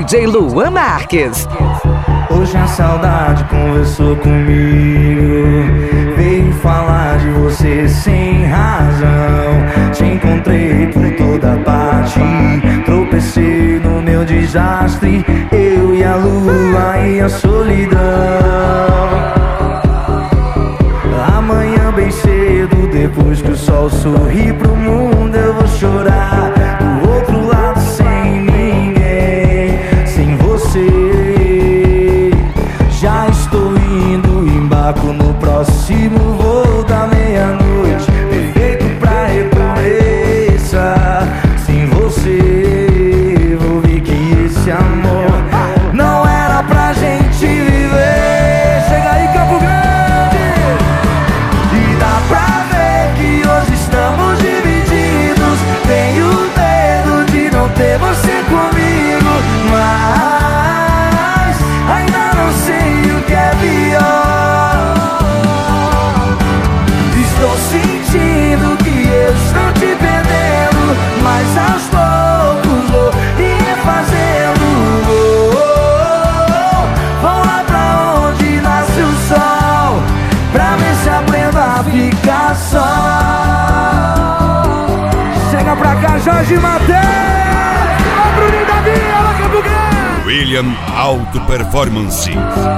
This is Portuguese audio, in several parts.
DJ Luan Marques. Hoje a saudade conversou comigo, veio falar de você sem razão. Te encontrei por toda parte, tropecei no meu desastre, eu e a lua e a solidão. Amanhã bem cedo, depois que o sol sorri pro mundo, eu vou chorar do outro lado sem ninguém, sem você. Já estou indo, embarco no próximo voo da meia-noite, perfeito pra recomeçar. Sem você, vou ver que esse amor não era pra gente viver. Chega aí, Campo Grande! E dá pra ver que hoje estamos divididos. Tenho medo de não ter você comigo, mas ainda não sei o que é pior. Estou sentindo que eu estou te perdendo, mas aos poucos vou me refazendo. Vou lá pra onde nasce o sol, pra ver se aprendo a ficar só. Chega pra cá, Jorge Mateus! Ó, Bruninho Davi, olha Campo Grande! William Auto Performance.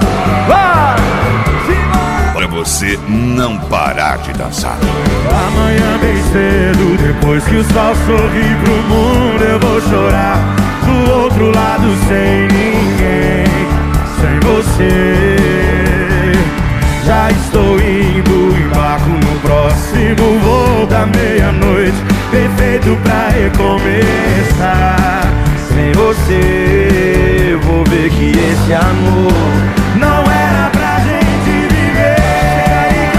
Pra você não parar de dançar. Amanhã bem cedo, depois que o sol sorri pro mundo, eu vou chorar do outro lado sem ninguém, sem você. Já estou indo, embarco no próximo voo da meia-noite, perfeito pra recomeçar. Sem você, vou ver que esse amor não era pra gente viver.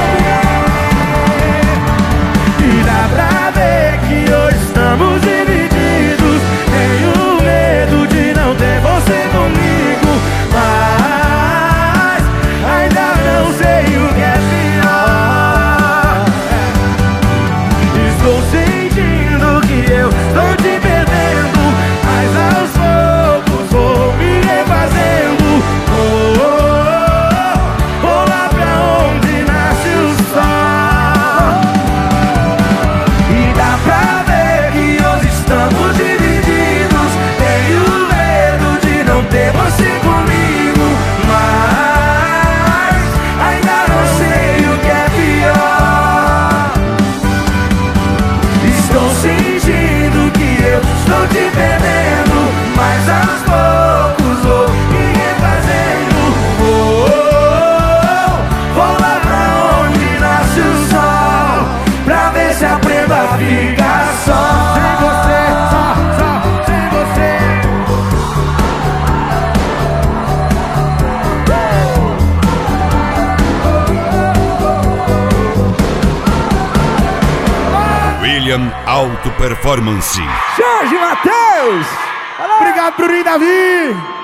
E dá pra ver que hoje estamos divididos. Tenho medo de não ter você comigo, mas ainda não sei o que é pior. Estou sentindo que eu estou te perdendo, mas aos poucos vou me refazendo. Vou lá pra onde nasce o sol. E dá pra ver que hoje estamos divididos. Tenho medo de não ter você comigo, mas ainda não sei o que é pior. Estou sentindo que eu estou te perdendo, mas aos poucos vou me refazendo. Vou lá pra onde nasce o sol, pra ver se aprendo a ficar só. Sem você, só sem você. William Auto Performance. Jorge Mateus! Obrigado, Bruninho Davi!